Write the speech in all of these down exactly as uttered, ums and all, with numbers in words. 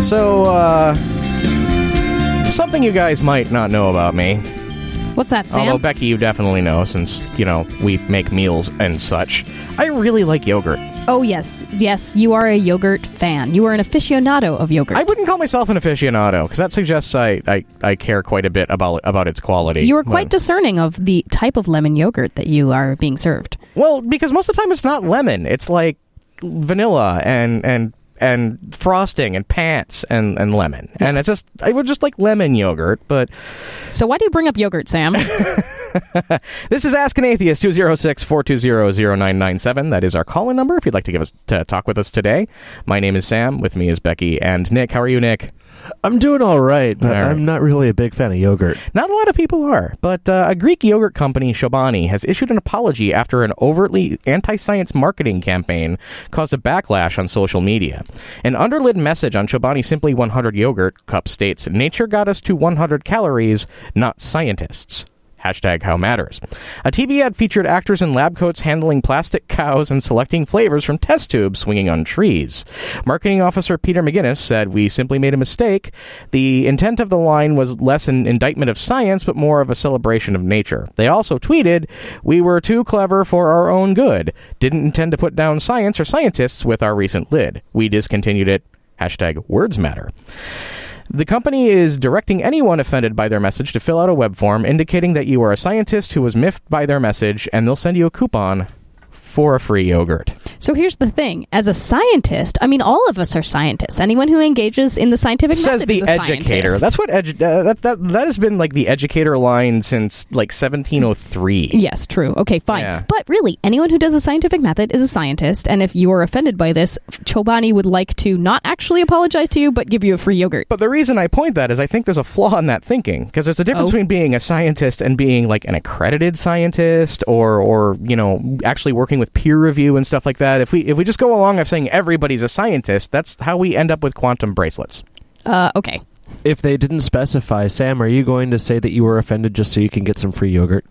So, uh, something you guys might not know about me. What's that, Sam? Although, Becky, you definitely know, since, you know, we make meals and such. I really like yogurt. Oh, yes. Yes, you are a yogurt fan. You are an aficionado of yogurt. I wouldn't call myself an aficionado, because that suggests I, I, I care quite a bit about about its quality. You are quite But- discerning of the type of lemon yogurt that you are being served. Well, because most of the time it's not lemon. It's like vanilla and and and frosting and pants and, and lemon. And it's just, I would just like lemon yogurt, but... So why do you bring up yogurt, Sam? This is Ask an Atheist, two oh six, four two zero, zero nine nine seven. That is our call-in number if you'd like to give us to talk with us today. My name is Sam. With me is Becky and Nick. How are you, Nick? I'm doing all right, but All right. I'm not really a big fan of yogurt. Not a lot of people are, but uh, a Greek yogurt company, Chobani, has issued an apology after an overtly anti-science marketing campaign caused a backlash on social media. An underlid message on Chobani Simply one hundred yogurt cup states, "Nature got us to one hundred calories, not scientists." Hashtag how matters. A T V ad featured actors in lab coats handling plastic cows and selecting flavors from test tubes swinging on trees. Marketing officer Peter McGinnis said, "We simply made a mistake. The intent of the line was less an indictment of science, but more of a celebration of nature." They also tweeted, "We were too clever for our own good. Didn't intend to put down science or scientists with our recent lid. We discontinued it." Hashtag words matter. The company is directing anyone offended by their message to fill out a web form indicating that you are a scientist who was miffed by their message, and they'll send you a coupon for a free yogurt. So here's the thing. As a scientist, I mean, all of us are scientists. Anyone who engages in the scientific Says method the is a educator. scientist. That's what edu- uh, that, that that has been like the educator line since like seventeen oh three. Yes, true. Okay, fine. Yeah. But really, anyone who does a scientific method is a scientist, and if you are offended by this, Chobani would like to not actually apologize to you, but give you a free yogurt. But the reason I point that is I think there's a flaw in that thinking, because there's a difference Oh. between being a scientist and being like an accredited scientist, or or you know actually working with peer review and stuff like that. If we if we just go along of saying everybody's a scientist, that's how we end up with quantum bracelets. Uh, okay. If they didn't specify, Sam, are you going to say that you were offended just so you can get some free yogurt?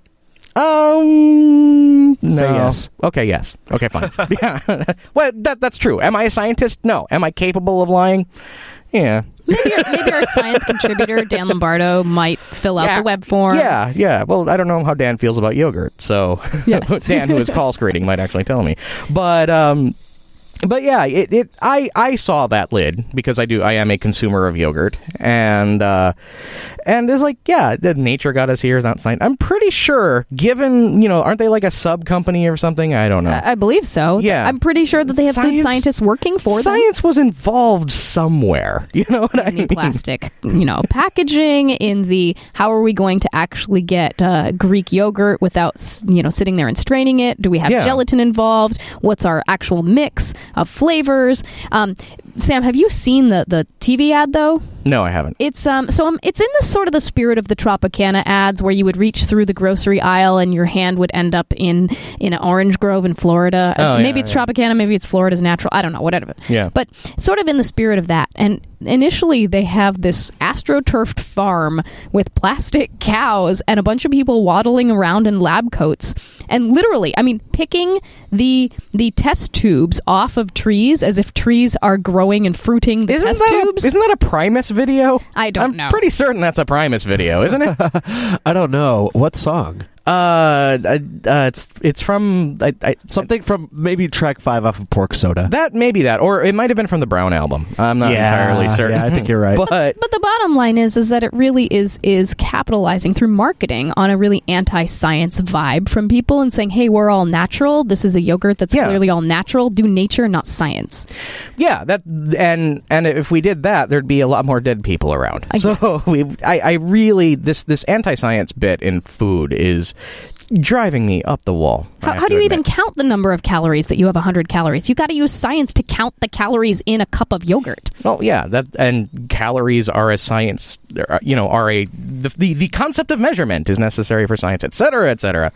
Um, no. Say yes. Okay, yes. Okay, fine. Yeah. Well, that that's true. Am I a scientist? No. Am I capable of lying? Yeah. Maybe our, maybe our science contributor, Dan Lombardo, might fill out Yeah. the web form. Yeah, yeah. Well, I don't know how Dan feels about yogurt, so Yes. Dan, who is call screening, might actually tell me. But um, but yeah, it, it I I saw that lid because I do I am a consumer of yogurt, and uh, and it's like, yeah, the nature got us here is not science. I'm pretty sure, given you know, aren't they like a sub company or something? I don't know. I I believe so. Yeah. I'm pretty sure that they have food Science- scientists working for them. Science was involved somewhere. You know what I In the mean? plastic, you know, packaging, in the how are we going to actually get uh, Greek yogurt without, s- you know, sitting there and straining it? Do we have Yeah. gelatin involved? What's our actual mix of flavors? Um, Sam, have you seen the, the T V ad though? No, I haven't. It's um so um, it's in the sort of the spirit of the Tropicana ads where you would reach through the grocery aisle and your hand would end up in in an orange grove in Florida. Oh, Uh, maybe yeah, it's yeah. Tropicana, maybe it's Florida's natural. I don't know, whatever. Yeah. But sort of in the spirit of that. And initially they have this astroturfed farm with plastic cows and a bunch of people waddling around in lab coats and literally, I mean, picking the the test tubes off of trees as if trees are growing and fruiting the Isn't test that tubes. a, isn't that a Primus video? I don't I'm know. pretty certain that's a Primus video, isn't it? I don't know. What song? Uh, uh, uh, it's it's from I, I, Something from maybe track five off of Pork Soda. that maybe that, or it might have been from the Brown album. I'm not Yeah, entirely certain. yeah, I think you're right. but But the bottom line is is that it really is is capitalizing through marketing on a really anti-science vibe from people and saying, hey, we're all natural. This is a yogurt that's Yeah. clearly all natural. Do nature, not science. yeah, that and and if we did that, there'd be a lot more dead people around. I so guess. we, I, I really this this anti-science bit in food is driving me up the wall. I How, have how to do you even admit. count the number of calories that you have one hundred calories? You got to use science to count the calories in a cup of yogurt. Well, yeah, that and calories are a science. uh, You know, are a the the, the concept of measurement is necessary for science, et cetera, et cetera.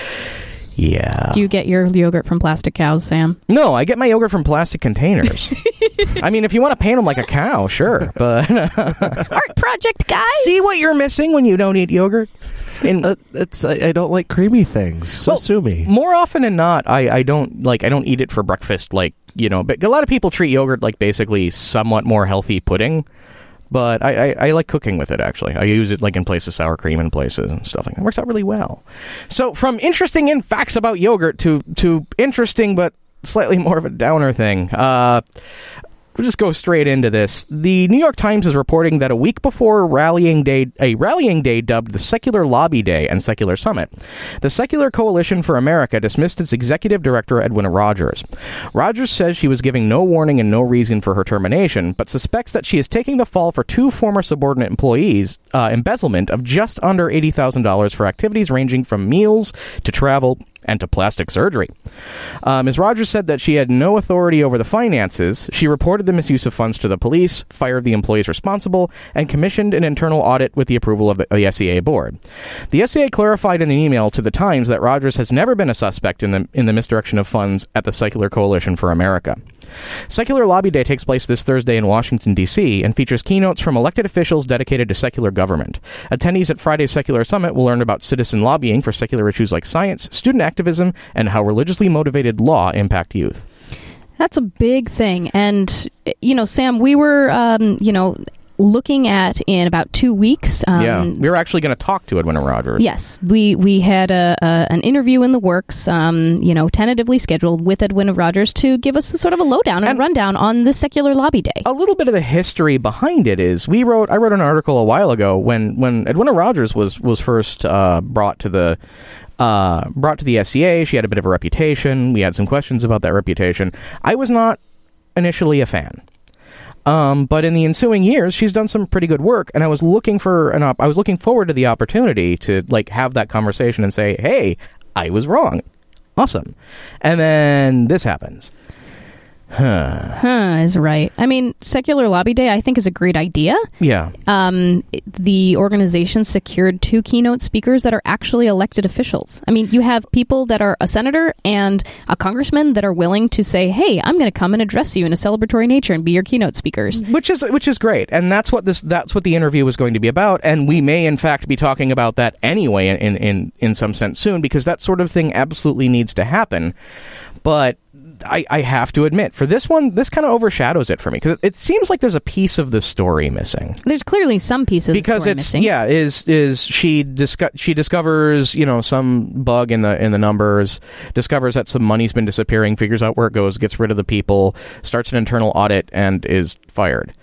Yeah. Do you get your yogurt from plastic cows, Sam? No, I get my yogurt from plastic containers. I mean, if you want to paint them like a cow, sure, but Art project, guys! see what you're missing when you don't eat yogurt. In, Uh, it's I, I don't like creamy things, so Well, sue me. more often than not, I, I don't like I don't eat it for breakfast like you know, but a lot of people treat yogurt like basically somewhat more healthy pudding. But I, I, I like cooking with it, actually. I use it like in place of sour cream in places and stuff like that. It works out really well. So from interesting in facts about yogurt to, to interesting but slightly more of a downer thing, uh, we'll just go straight into this. The New York Times is reporting that a week before rallying day, a rallying day dubbed the Secular Lobby Day and Secular Summit, the Secular Coalition for America dismissed its executive director, Edwina Rogers. Rogers says she was giving no warning and no reason for her termination, but suspects that she is taking the fall for two former subordinate employees' uh, embezzlement of just under eighty thousand dollars for activities ranging from meals to travel and to plastic surgery. Uh, Miz Rogers said that she had no authority over the finances. She reported the misuse of funds to the police, fired the employees responsible, and commissioned an internal audit with the approval of the, the S E A board. The S E A clarified in an email to the Times that Rogers has never been a suspect in the in the misdirection of funds at the Secular Coalition for America. Secular Lobby Day takes place this Thursday in Washington, D C, and features keynotes from elected officials dedicated to secular government. Attendees at Friday's Secular Summit will learn about citizen lobbying for secular issues like science, student activism, and how religiously motivated law impact youth. That's a big thing. And, you know, Sam, we were, um, you know, looking at in about two weeks. Um, yeah, we were actually going to talk to Edwina Rogers. Yes, we we had a, a an interview in the works, um, you know, tentatively scheduled with Edwina Rogers to give us a sort of a lowdown and, and rundown on the Secular Lobby Day. A little bit of the history behind it is we wrote. I wrote an article a while ago when when Edwina Rogers was was first uh, brought to the. Uh, brought to the S E A. She had a bit of a reputation. We had some questions about that reputation. I was not initially a fan. Um, but in the ensuing years, she's done some pretty good work, and I was looking for an op- I was looking forward to the opportunity to like have that conversation and say, "Hey, I was wrong. Awesome." And then this happens. Huh. Huh is right. I mean, Secular Lobby Day, I think, is a great idea. Yeah. Um, it- the organization secured two keynote speakers that are actually elected officials. I mean, you have people that are a senator and a congressman that are willing to say, "Hey, I'm going to come and address you in a celebratory nature and be your keynote speakers." Which is which is great, and that's what this that's what the interview was going to be about, and we may in fact be talking about that anyway in in in some sense soon, because that sort of thing absolutely needs to happen. But I, I have to admit, for this one, this kind of overshadows it for me, because it, it seems like there's a piece of the story missing. There's clearly some piece of because the story it's missing. yeah is is she disco- she discovers you know some bug in the in the numbers, discovers that some money's been disappearing, figures out where it goes, gets rid of the people, starts an internal audit, and is fired.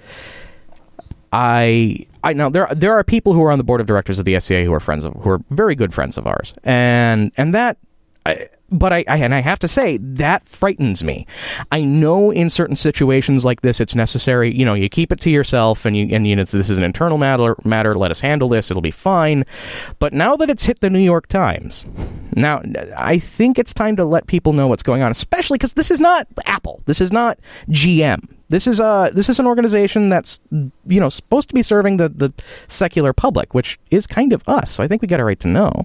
I I now there there are people who are on the board of directors of the S E A who are friends of who are very good friends of ours, and and that. I, But I, I and I have to say that frightens me. I know in certain situations like this, it's necessary. You know, you keep it to yourself, and you and you know this is an internal matter. Matter. Let us handle this. It'll be fine. But now that it's hit the New York Times, now I think it's time to let people know what's going on. Especially because this is not Apple. This is not G M. This is uh this is an organization that's you know supposed to be serving the the secular public, which is kind of us. So I think we got a right to know.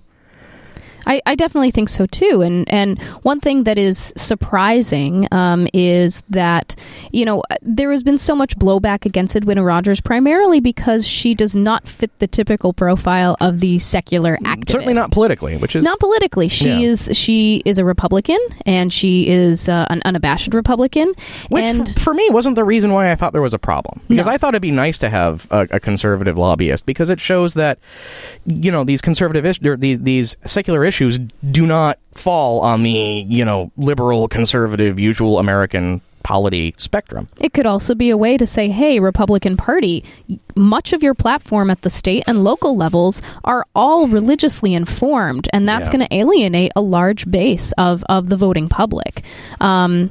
I, I definitely think so too, and and one thing that is surprising um, is that you know there has been so much blowback against Edwina Rogers, primarily because she does not fit the typical profile of the secular activist. Certainly not politically, which is not politically. She yeah. is she is a Republican, and she is uh, an unabashed Republican. Which and for, for me wasn't the reason why I thought there was a problem, because No. I thought it'd be nice to have a, a conservative lobbyist, because it shows that you know these conservative is- these these secular issues. Issues do not fall on the, you know, liberal, conservative, usual American polity spectrum. It could also be a way to say, hey, Republican Party, much of your platform at the state and local levels are all religiously informed, and that's Yeah. going to alienate a large base of, of the voting public. Um,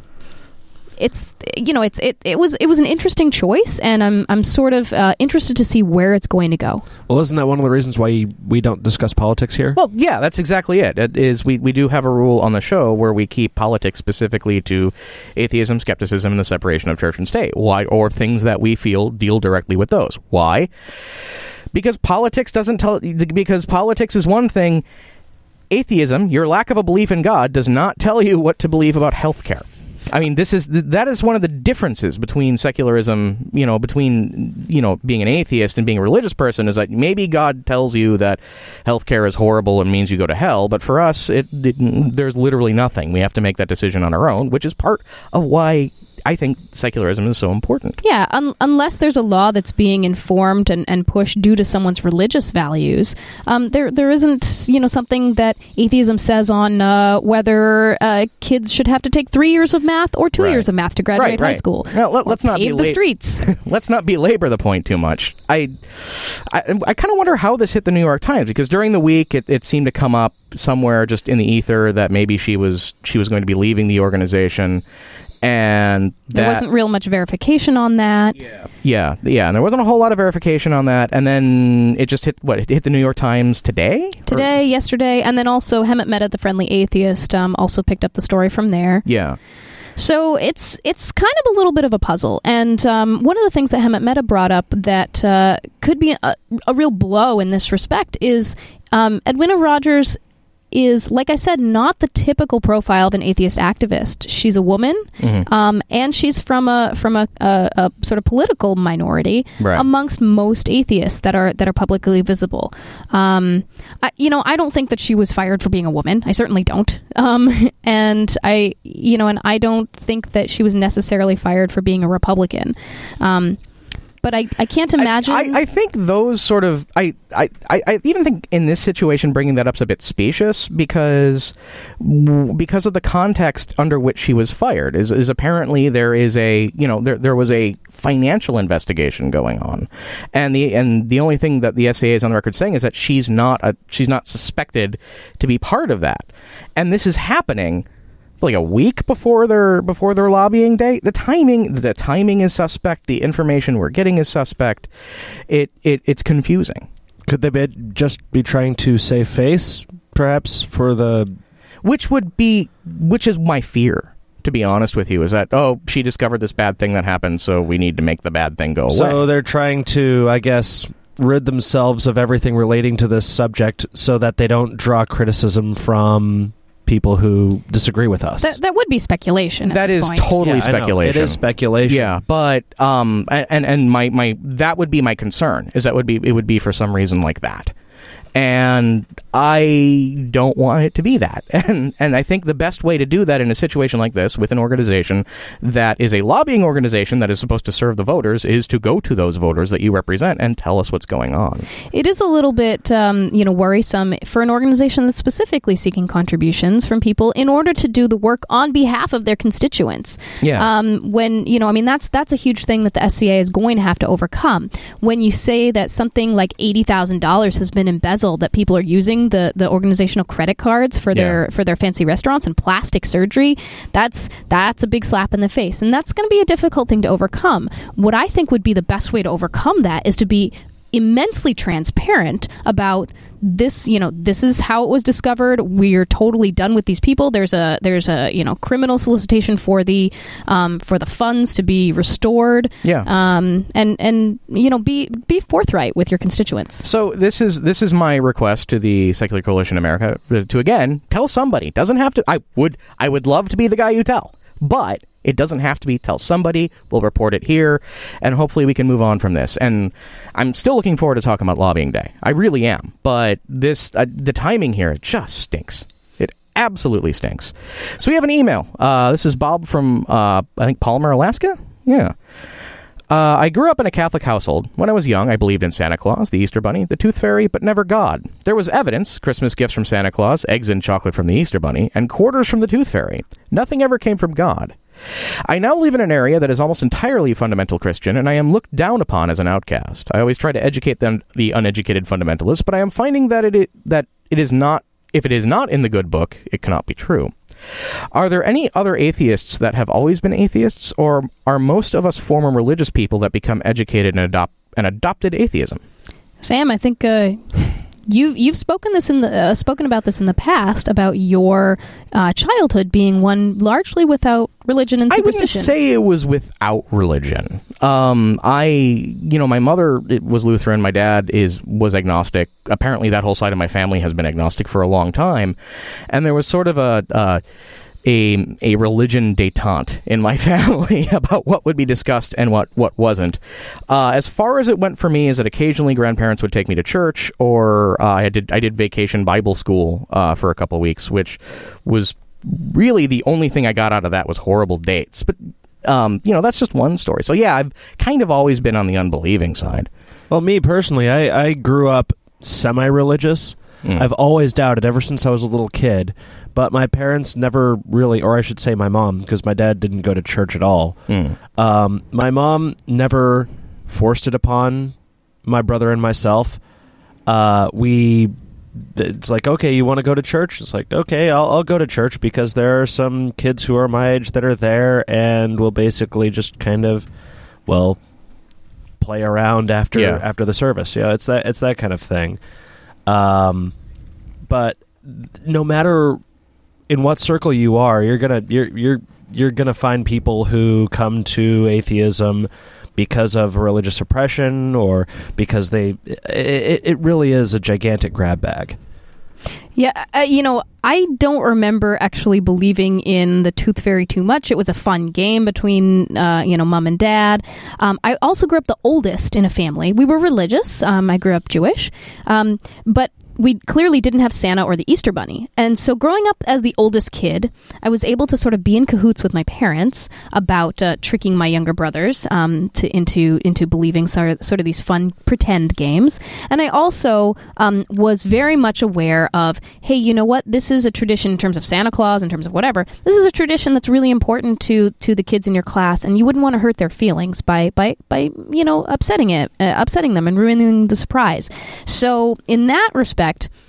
it's you know it's it, it was it was an interesting choice, and I'm I'm sort of uh, interested to see where it's going to go. Well, isn't that one of the reasons why we don't discuss politics here? Well, yeah, that's exactly it. It is we, we do have a rule on the show where we keep politics specifically to atheism, skepticism, and the separation of church and state. Why? Or things that we feel deal directly with those. Why? Because politics doesn't tell. Because politics is one thing. Atheism, your lack of a belief in God, does not tell you what to believe about healthcare. I mean, this is that is one of the differences between secularism, you know, between, you know, being an atheist and being a religious person, is that maybe God tells you that healthcare is horrible and means you go to hell, but for us, it, it there's literally nothing. We have to make that decision on our own, which is part of why I think secularism is so important. Yeah, un- unless there's a law that's being informed and, and pushed due to someone's religious values, um, there there isn't, you know, something that atheism says on uh, whether uh, kids should have to take three years of math or two Right. years of math to graduate Right, high right. school. Now, let, let's not Pave be the streets. let's not belabor the point too much. I I, I kind of wonder how this hit the New York Times, because during the week it, it seemed to come up somewhere just in the ether that maybe she was she was going to be leaving the organization. And that, There wasn't real much verification on that. Yeah. yeah, yeah, and there wasn't a whole lot of verification on that. And then it just hit what? It hit the New York Times today? Today, Or, yesterday, and then also Hemant Mehta, the Friendly Atheist, um, also picked up the story from there. yeah. So it's it's kind of a little bit of a puzzle. And um, one of the things that Hemant Mehta brought up that uh, could be a, a real blow in this respect is um, Edwina Rogers is, like I said, not the typical profile of an atheist activist. She's a woman, Mm-hmm. um, and she's from a from a, a, a sort of political minority Right. amongst most atheists that are that are publicly visible. Um, I, you know, I don't think that she was fired for being a woman. I certainly don't. Um, and I, you know, and I don't think that she was necessarily fired for being a Republican. Um, But I, I can't imagine. I, I, I think those sort of I, I, I I even think in this situation bringing that up is a bit specious because because of the context under which she was fired is is apparently there is a you know there there was a financial investigation going on, and the and the only thing that the S C A is on the record saying is that she's not a she's not suspected to be part of that, and this is happening like a week before their before their lobbying day. The timing the timing is suspect. The information we're getting is suspect. It it it's confusing. Could they be, just be trying to save face, perhaps, for the... Which would be which is my fear, to be honest with you, is that, oh, she discovered this bad thing that happened, so we need to make the bad thing go away. So they're trying to, I guess, rid themselves of everything relating to this subject so that they don't draw criticism from people who disagree with us. that, that would be speculation. At That this is point. totally Yeah, I know. speculation. It is speculation. Yeah, but um, and and my, my that would be my concern, is that would be it would be for some reason like that, and I don't want it to be that. And and I think the best way to do that in a situation like this with an organization that is a lobbying organization that is supposed to serve the voters is to go to those voters that you represent and tell us what's going on. It is a little bit, um, you know, worrisome for an organization that's specifically seeking contributions from people in order to do the work on behalf of their constituents. Yeah. Um, when, you know, I mean, that's that's a huge thing that the S C A is going to have to overcome. When you say that something like eighty thousand dollars has been embezzled, that people are using the, the organizational credit cards for their Yeah. for their fancy restaurants and plastic surgery, that's that's a big slap in the face. And that's going to be a difficult thing to overcome. What I think would be the best way to overcome that is to be immensely transparent about this. You know, this is how it was discovered. We're totally done with these people. There's a there's a you know criminal solicitation for the um, for the funds to be restored. Yeah. Um, and and you know be be forthright with your constituents. So this is this is my request to the Secular Coalition America to again tell somebody. Doesn't have to. I would I would love to be the guy you tell, but it doesn't have to be. Tell somebody. We'll report it here, and hopefully we can move on from this. And I'm still looking forward to talking about lobbying day. I really am. But this uh, the timing here, it just stinks. It absolutely stinks. So we have an email. Uh, this is Bob from uh, I think Palmer, Alaska. Yeah. Uh, I grew up in a Catholic household. When I was young, I believed in Santa Claus, the Easter Bunny, the Tooth Fairy, but never God. There was evidence, Christmas gifts from Santa Claus, eggs and chocolate from the Easter Bunny, and quarters from the Tooth Fairy. Nothing ever came from God. I now live in an area that is almost entirely fundamental Christian, and I am looked down upon as an outcast. I always try to educate them, the uneducated fundamentalists, but I am finding that it that it is not, if it is not in the good book, it cannot be true. Are there any other atheists that have always been atheists, or are most of us former religious people that become educated and adopt and adopted atheism? Sam, I think uh, you you've spoken this in the uh, spoken about this in the past about your uh, childhood being one largely without religion and I wouldn't superstition. say it was without religion. Um, I, you know, my mother was Lutheran. My dad is was agnostic. Apparently, that whole side of my family has been agnostic for a long time, and there was sort of a. Uh, a a religion détente in my family about what would be discussed and what, what wasn't. Uh, as far as it went for me is that occasionally grandparents would take me to church, or uh, I did I did vacation Bible school uh, for a couple of weeks, which was really the only thing I got out of that was horrible dates. But um, you know, that's just one story. So yeah, I've kind of always been on the unbelieving side. Well, me personally, I, I grew up semi-religious. Mm. I've always doubted ever since I was a little kid, but my parents never really, or I should say my mom, because my dad didn't go to church at all. Mm. Um, my mom never forced it upon my brother and myself. Uh, we, it's like, okay, you want to go to church? It's like, okay, I'll, I'll go to church because there are some kids who are my age that are there, and we'll basically just kind of, well, play around after yeah. after the service. Yeah, it's that it's that kind of thing. Um, but no matter in what circle you are, you're gonna you're you're you're gonna find people who come to atheism because of religious oppression or because they. It, it really is a gigantic grab bag. Yeah, uh, you know, I don't remember actually believing in the Tooth Fairy too much. It was a fun game between, uh, you know, mom and dad. Um, I also grew up the oldest in a family. We were religious. Um, I grew up Jewish. Um, but we clearly didn't have Santa or the Easter Bunny. And so growing up as the oldest kid, I was able to sort of be in cahoots with my parents about uh, tricking my younger brothers um, to, into into believing sort of, sort of these fun pretend games. And I also um, was very much aware of, hey, you know what? This is a tradition in terms of Santa Claus, in terms of whatever. This is a tradition that's really important to to the kids in your class, and you wouldn't want to hurt their feelings by, by, by you know, upsetting it, uh, upsetting them and ruining the surprise. So in that respect,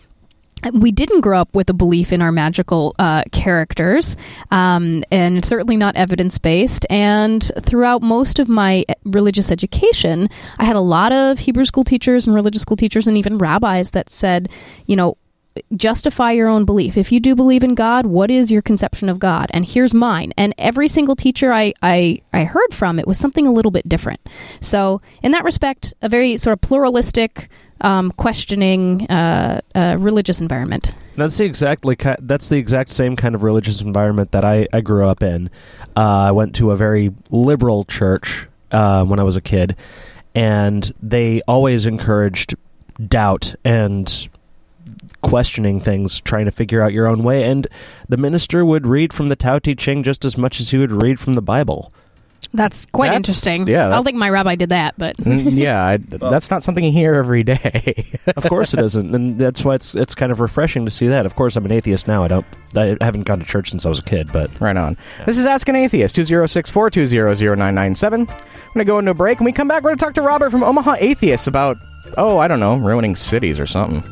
we didn't grow up with a belief in our magical uh, characters, um, and certainly not evidence-based. And throughout most of my religious education, I had a lot of Hebrew school teachers and religious school teachers and even rabbis that said, you know, justify your own belief. If you do believe in God, what is your conception of God? And here's mine. And every single teacher I, I, I heard from, it was something a little bit different. So in that respect, a very sort of pluralistic, um, questioning uh, uh, religious environment. That's the exactly ki- that's the exact same kind of religious environment that I, I grew up in. Uh, I went to a very liberal church uh, when I was a kid, and they always encouraged doubt and questioning things, trying to figure out your own way. And the minister would read from the Tao Te Ching just as much as he would read from the Bible. That's quite that's, interesting. Yeah, I don't think my rabbi did that, but yeah, I, that's not something you hear every day. Of course it isn't, and that's why it's it's kind of refreshing to see that. Of course, I'm an atheist now. I don't, I haven't gone to church since I was a kid, but right on. Yeah. This is Ask an Atheist, two zero six four two zero zero nine nine seven. I'm going to go into a break. When we come back, we're going to talk to Robert from Omaha Atheists about, oh, I don't know, ruining cities or something.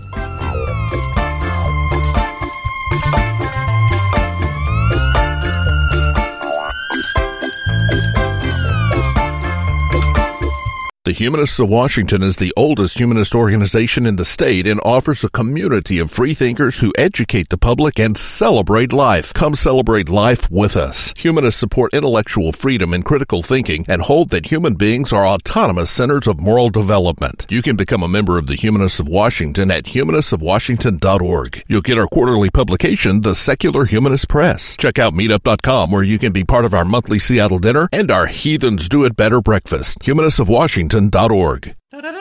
The Humanists of Washington is the oldest humanist organization in the state and offers a community of freethinkers who educate the public and celebrate life. Come celebrate life with us. Humanists support intellectual freedom and critical thinking and hold that human beings are autonomous centers of moral development. You can become a member of the Humanists of Washington at humanists of washington dot org. You'll get our quarterly publication, The Secular Humanist Press. Check out meetup dot com, where you can be part of our monthly Seattle dinner and our Heathens Do It Better breakfast. Humanists of Washington. Dot org. Billy!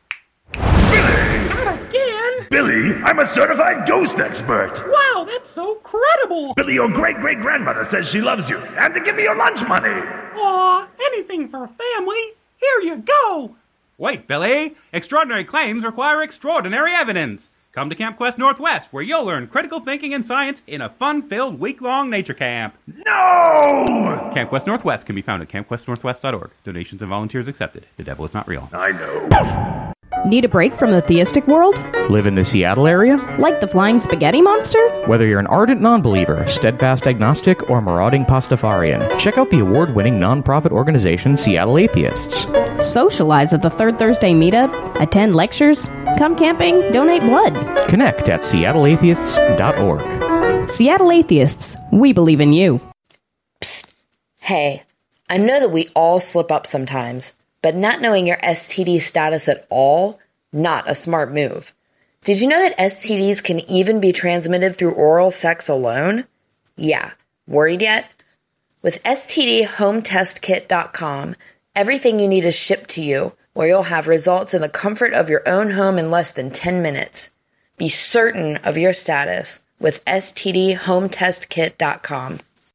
Not again! Billy, I'm a certified ghost expert! Wow, that's so credible! Billy, your great-great-grandmother says she loves you, and to give me your lunch money! Aw, anything for family. Here you go! Wait, Billy! Extraordinary claims require extraordinary evidence! Come to Camp Quest Northwest, where you'll learn critical thinking and science in a fun-filled week-long nature camp. No! Camp Quest Northwest can be found at camp quest northwest dot org. Donations and volunteers accepted. The devil is not real. I know. Need a break from the theistic world? Live in the Seattle area? Like the flying spaghetti monster? Whether you're an ardent non-believer, steadfast agnostic, or marauding Pastafarian, check out the award-winning nonprofit organization Seattle Atheists. Socialize at the Third Thursday meetup, attend lectures, come camping, donate blood. Connect at seattle atheists dot org. Seattle Atheists, we believe in you. Psst. Hey, I know that we all slip up sometimes, but not knowing your S T D status at all, not a smart move. Did you know that S T Ds can even be transmitted through oral sex alone? Yeah. Worried yet? With S T D home test kit dot com, everything you need is shipped to you, where you'll have results in the comfort of your own home in less than ten minutes. Be certain of your status with S T D home test kit dot com.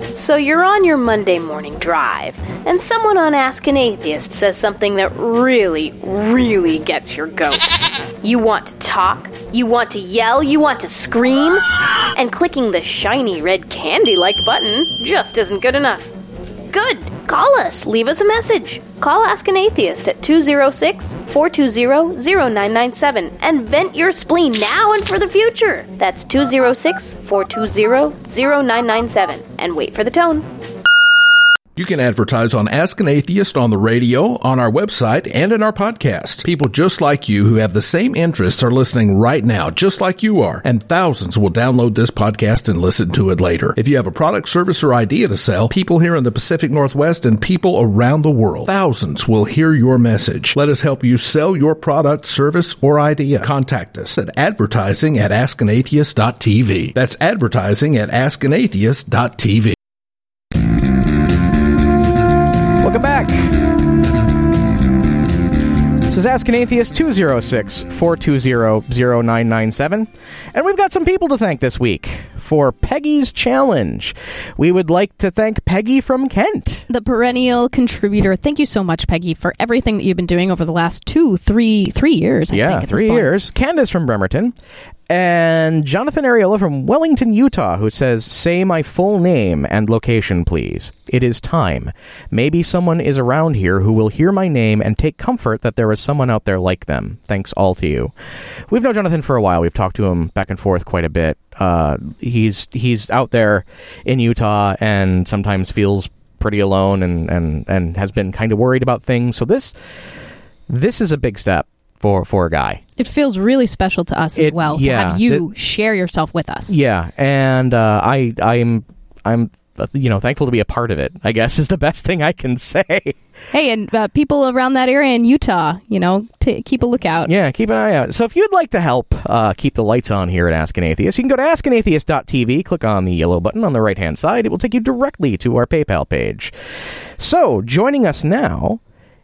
So you're on your Monday morning drive, and someone on Ask an Atheist says something that really, really gets your goat. You want to talk, you want to yell, you want to scream, and clicking the shiny red candy-like button just isn't good enough. Good! Call us, leave us a message. Call Ask an Atheist at two oh six, four two zero, zero nine nine seven and vent your spleen now and for the future. That's two oh six, four two zero, zero nine nine seven and wait for the tone. You can advertise on Ask an Atheist on the radio, on our website, and in our podcast. People just like you who have the same interests are listening right now, just like you are, and thousands will download this podcast and listen to it later. If you have a product, service, or idea to sell, people here in the Pacific Northwest and people around the world, thousands will hear your message. Let us help you sell your product, service, or idea. Contact us at advertising at ask an atheist dot t v. That's advertising at ask an atheist dot t v. Welcome back. This is Ask an Atheist, two oh six, four two zero, zero nine nine seven. And we've got some people to thank this week for Peggy's Challenge. We would like to thank Peggy from Kent. The perennial contributor. Thank you so much, Peggy, for everything that you've been doing over the last two, three, three years, I yeah, think, at three this point. years. Candace from Bremerton. And Jonathan Ariola from Wellington, Utah, who says, say my full name and location, please. It is time. Maybe someone is around here who will hear my name and take comfort that there is someone out there like them. Thanks all to you. We've known Jonathan for a while. We've talked to him back and forth quite a bit. Uh, he's he's out there in Utah and sometimes feels pretty alone and, and, and has been kind of worried about things. So this this is a big step for for a guy. It feels really special to us as It- well yeah, to have you th- share yourself with us. Yeah, and uh, I I'm I'm uh, you know thankful to be a part of it, I guess, is the best thing I can say. Hey, and uh, people around that area in Utah, you know, t- keep a lookout. Yeah, keep an eye out. So if you'd like to help uh, keep the lights on here at Ask an Atheist, you can go to ask an atheist dot t v, click on the yellow button on the right-hand side. It will take you directly to our PayPal page. So joining us now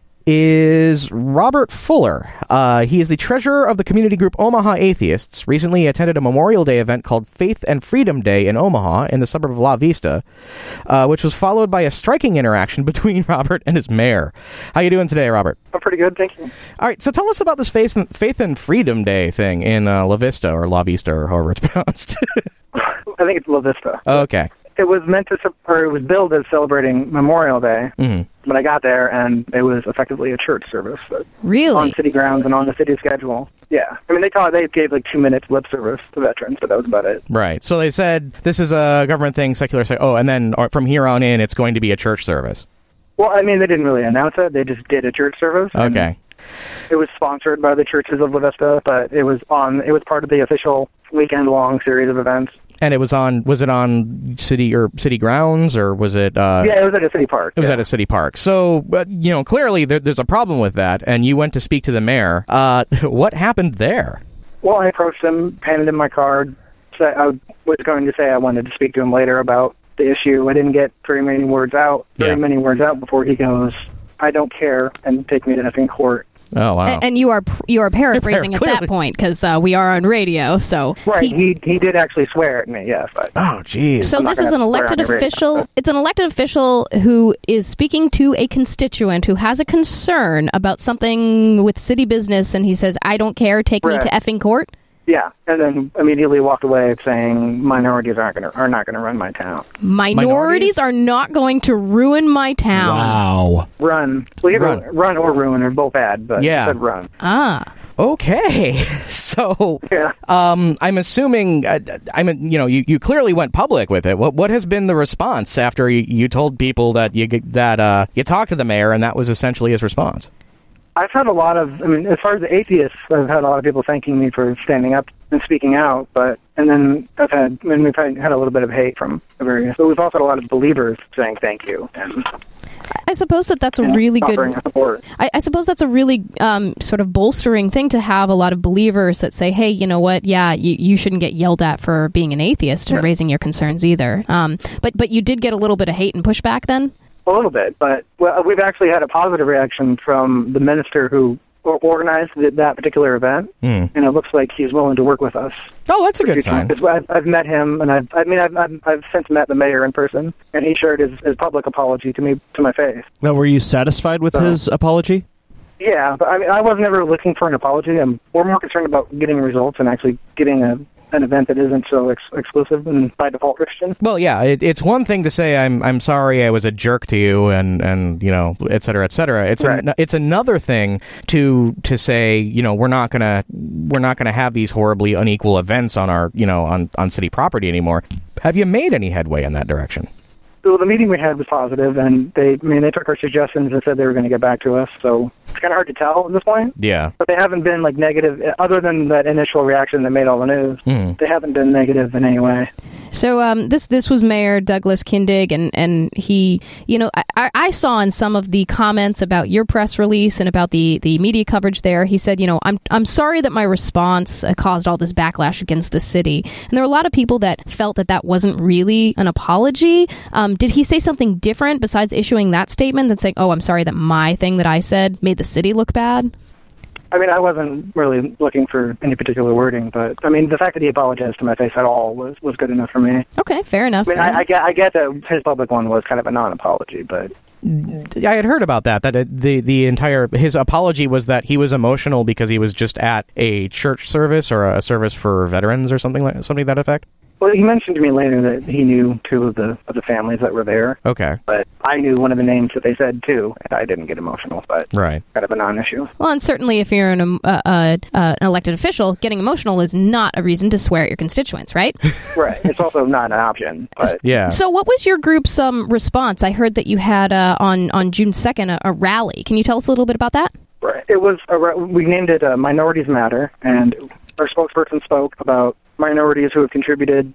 is Robert Fuller. Uh, he is the treasurer of the community group Omaha Atheists. Recently he attended a Memorial Day event called Faith and Freedom Day in Omaha in the suburb of La Vista, uh, which was followed by a striking interaction between Robert and his mayor. How you doing today, Robert? I'm pretty good, thank you. All right, so tell us about this Faith and, Faith and Freedom Day thing in uh, La Vista, or La Vista, or however it's pronounced. I think it's La Vista. Okay. It was meant to, or it was billed as celebrating Memorial Day. Mm-hmm. But I got there, and it was effectively a church service. Really? On city grounds and on the city schedule. Yeah. I mean, they taught, they gave like two minutes lip service to veterans, but that was about it. Right. So they said, this is a government thing, secular, say, oh, and then or from here on in, it's going to be a church service. Well, I mean, they didn't really announce it. They just did a church service. Okay. It was sponsored by the churches of La Vista, but it was on, it was part of the official weekend-long series of events. And it was on, was it on city or city grounds, or was it? Uh, yeah, it was at a city park. It was yeah. at a city park. So, uh, you know, clearly there, there's a problem with that, and you went to speak to the mayor. Uh, what happened there? Well, I approached him, handed him my card. So I was going to say I wanted to speak to him later about the issue. I didn't get very many words out, very Yeah. many words out before he goes, I don't care, and take me to effing court. Oh, wow. And, and you are you are paraphrasing at Clearly. that point because uh, we are on radio. So Right, he- he he did actually swear at me, yes. But Oh, jeez. So I'm not this is gonna an swear elected on your radio. official. It's an elected official who is speaking to a constituent who has a concern about something with city business, and he says, "I don't care. Take me Right. to effing court." Yeah, and then immediately walked away saying minorities aren't going to are not going to run my town. Minorities, Minorities? are not going to ruin my town. Wow. Run, well, either Run. run, or ruin are both bad, but Yeah. he said run. Ah, Okay. So, Yeah. um, I'm assuming, uh, I mean, you know, you, you clearly went public with it. What what has been the response after you, you told people that you that uh, you talked to the mayor, and that was essentially his response? I've had a lot of, I mean, as far as the atheists, I've had a lot of people thanking me for standing up and speaking out, but, and then I've had, I mean, we've had, had a little bit of hate from various, but we've also had a lot of believers saying thank you and I suppose that that's a and really good. offering support. I, I suppose that's a really um, sort of bolstering thing to have a lot of believers that say, hey, you know what? Yeah, you, you shouldn't get yelled at for being an atheist and Yeah. raising your concerns either. Um, but but you did get a little bit of hate and pushback then? A little bit, but well, we've actually had a positive reaction from the minister who or organized th- that particular event, Mm. and it looks like he's willing to work with us. Oh, that's a for good future sign. times. I've, I've met him, and I've, I mean, I've, I've, I've since met the mayor in person, and he shared his, his public apology to me, to my face. Now, were you satisfied with So- his apology? Yeah, but I mean, I wasn't ever looking for an apology. I'm, we're more concerned about getting results and actually getting a an event that isn't so ex- exclusive and by default Christian. Well, yeah, it, it's one thing to say I'm I'm sorry I was a jerk to you and, and you know, et cetera, et cetera. It's Right. an, it's another thing to to say, you know, we're not gonna we're not gonna have these horribly unequal events on our you know on, on city property anymore. Have you made any headway in that direction? So the meeting we had was positive, and they, I mean, they took our suggestions and said they were going to get back to us. So it's kind of hard to tell at this point. Yeah. But they haven't been like negative, other than that initial reaction that made all the news. Mm. They haven't been negative in any way. So um, this this was Mayor Douglas Kindig, and, and he, you know, I, I saw in some of the comments about your press release and about the, the media coverage there, he said, you know, I'm I'm sorry that my response uh, caused all this backlash against the city. And there were a lot of people that felt that that wasn't really an apology. Um, did he say something different besides issuing that statement than saying, oh, I'm sorry that my thing that I said made the city look bad? I mean, I wasn't really looking for any particular wording, but I mean, the fact that he apologized to my face at all was, was good enough for me. Okay, fair enough. I mean, fair I, enough. I get I get that his public one was kind of a non-apology, but I had heard about that. That it, the the entire his apology was that he was emotional because he was just at a church service or a service for veterans or something like something to that effect. well, he mentioned to me later that he knew two of the of the families that were there. Okay. But I knew one of the names that they said too, and I didn't get emotional, but Right. kind of a non-issue. Well, and certainly if you're an, um, uh, uh, uh, an elected official, getting emotional is not a reason to swear at your constituents, right? Right. It's also not an option. But Yeah. So what was your group's um, response? I heard that you had uh, on, on June second a, a rally. Can you tell us a little bit about that? right. It was a, re- we named it uh, Minorities Matter, and our spokesperson spoke about minorities who have contributed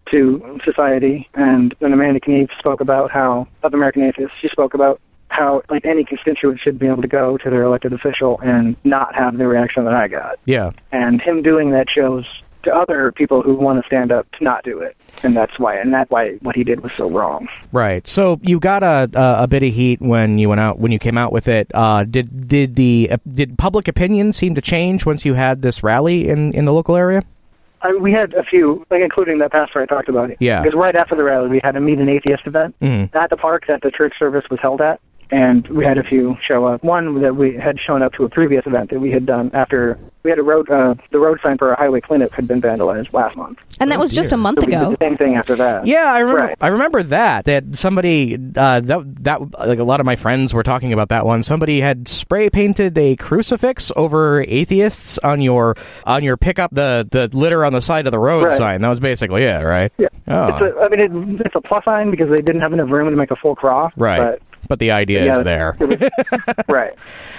to society, and then Amanda Knief spoke about how, of American Atheists, she spoke about how, like, any constituent should be able to go to their elected official and not have the reaction that I got. Yeah. And him doing that shows to other people who want to stand up to not do it, and that's why, and that's why what he did was so wrong. Right. So you got a a, a bit of heat when you went out when you came out with it. Uh, did did the uh, did public opinion seem to change once you had this rally in, in the local area? I, we had a few, like including that pastor I talked about. Yeah. Because right after the rally, we had a Meet an Atheist event Mhm. at the park that the church service was held at, and we had a few show up. One that we had shown up to a previous event that we had done after we had a road, uh, the road sign for our highway clinic had been vandalized last month. And that was just a month So we ago. did the same thing after that. Yeah, I remember. Right. I remember that. That somebody uh, that that like a lot of my friends were talking about that one. Somebody had spray painted a crucifix over atheists on your on your pickup the the litter on the side of the road Right. sign. That was basically it, right? Yeah. Oh. It's a, I mean, it, it's a plus sign because they didn't have enough room to make a full cross. Right. But, But the idea yeah, is there. it was- right.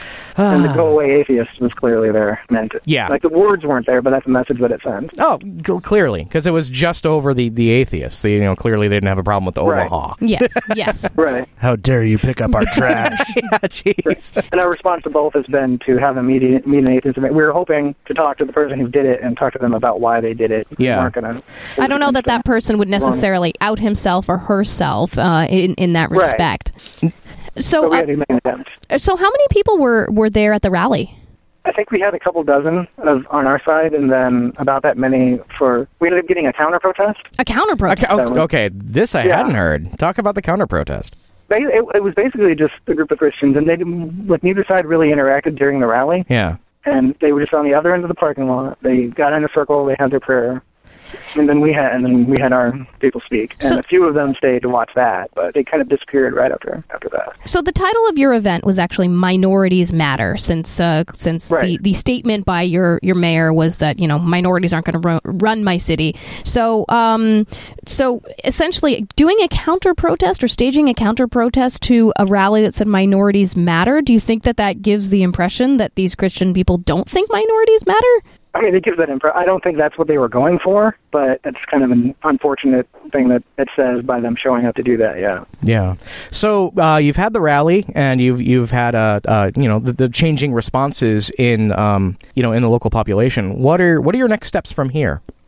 And the go away atheist was clearly there, meant it. Yeah. Like the words weren't there, but that's the message that it sends. Oh, cl- clearly, because it was just over the, the atheists. They, you know, clearly they didn't have a problem with the Right. Omaha. Yes, yes. Right. How dare you pick up our trash? Yeah, jeez. And our response to both has been to have a meeting, meet an atheist event. We were hoping to talk to the person who did it and talk to them about why they did it. Yeah. We weren't gonna, I don't know that that person would necessarily out himself or herself uh, in, in that Right. respect. So, But we uh, had to make an attempt. so how many people were, were there at the rally? I think we had a couple dozen of, on our side, and then about that many for. We ended up getting a counter protest. A counter protest. Okay, oh, okay, this I Yeah. hadn't heard. Talk about the counter protest. They, it, it was basically just a group of Christians, and they didn't, like neither side really interacted during the rally. Yeah. And they were just on the other end of the parking lot. They got in a circle. They had their prayer, and then we had and then we had our people speak. And So- a few of them stayed to watch that, but they kind of disappeared right after after that. So the title of your event was actually Minorities Matter, since uh, since Right. the, the statement by your, your mayor was that, you know, minorities aren't going to ru- run my city. So um, so essentially doing a counter protest or staging a counter protest to a rally that said minorities matter, do you think that that gives the impression that these Christian people don't think minorities matter? I mean, it gives that impression. I don't think that's what they were going for, but it's kind of an unfortunate thing that it says by them showing up to do that. Yeah. Yeah. So uh, you've had the rally, and you've you've had uh, uh you know the, the changing responses in um you know in the local population. What are what are your next steps from here?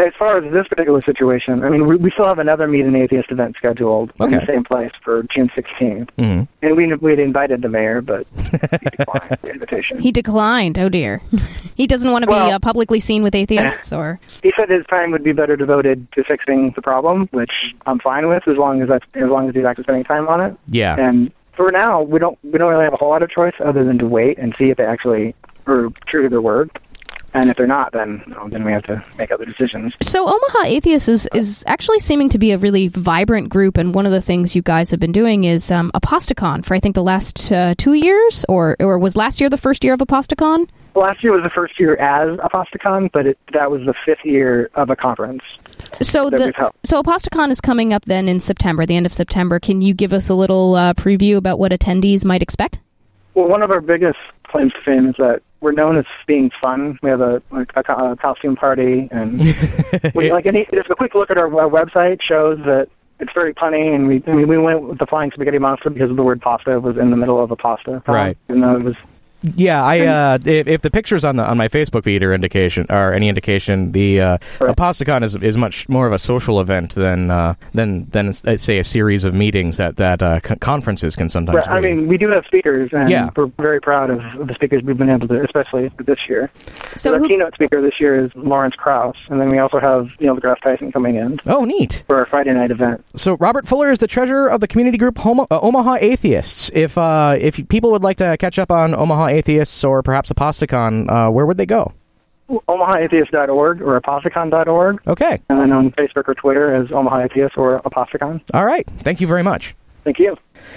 as far as this particular situation, I mean, we, we still have another Meet an Atheist event scheduled Okay. in the same place for June sixteenth. Mm-hmm. And we we had invited the mayor, but he declined the invitation. He declined. Oh dear. He doesn't want to Well- be uh, publicly seen with atheists, or He said his time would be better devoted to fixing the problem, which I'm fine with as long as that's, as long as he's actually spending time on it. Yeah. And for now, we don't we don't really have a whole lot of choice other than to wait and see if they actually are true to their word. And if they're not, then you know, then we have to make other decisions. So Omaha Atheists is, is actually seeming to be a really vibrant group, and one of the things you guys have been doing is um, Apostacon for I think the last uh, two years, or or was last year the first year of Apostacon? Last year was the first year as Apostacon, but it, that was the fifth year of a conference. So that the we've held. so Apostacon is coming up then in September, the end of September. Can you give us a little uh, preview about what attendees might expect? Well, one of our biggest claims to fame is that we're known as being fun. We have a, like, a, co- a costume party, and we, like any, just a quick look at our uh, website shows that it's very punny. And we I mean, we went with the Flying Spaghetti Monster because the word pasta was in the middle of a pasta. Right. And uh, it was. Yeah, I uh, if, if the pictures on the on my Facebook feed are indication are any indication, the uh, Right. Apostacon is is much more of a social event than uh, than than uh, say a series of meetings that that uh, co- conferences can sometimes. Right, I be. mean, we do have speakers, and Yeah. we're very proud of the speakers we've been able to, especially this year. So our who- keynote speaker this year is Lawrence Krauss, and then we also have Neil deGrasse Tyson coming in Oh, neat. for our Friday night event. So Robert Fuller is the treasurer of the community group Homo- uh, Omaha Atheists. If uh, if people would like to catch up on Omaha Atheists or perhaps Apostacon, uh, where would they go? Omaha Atheist dot org or Apostacon dot org, Okay. and then on Facebook or Twitter as Omaha Atheist or Apostacon. All right. Thank you very much. Thank you.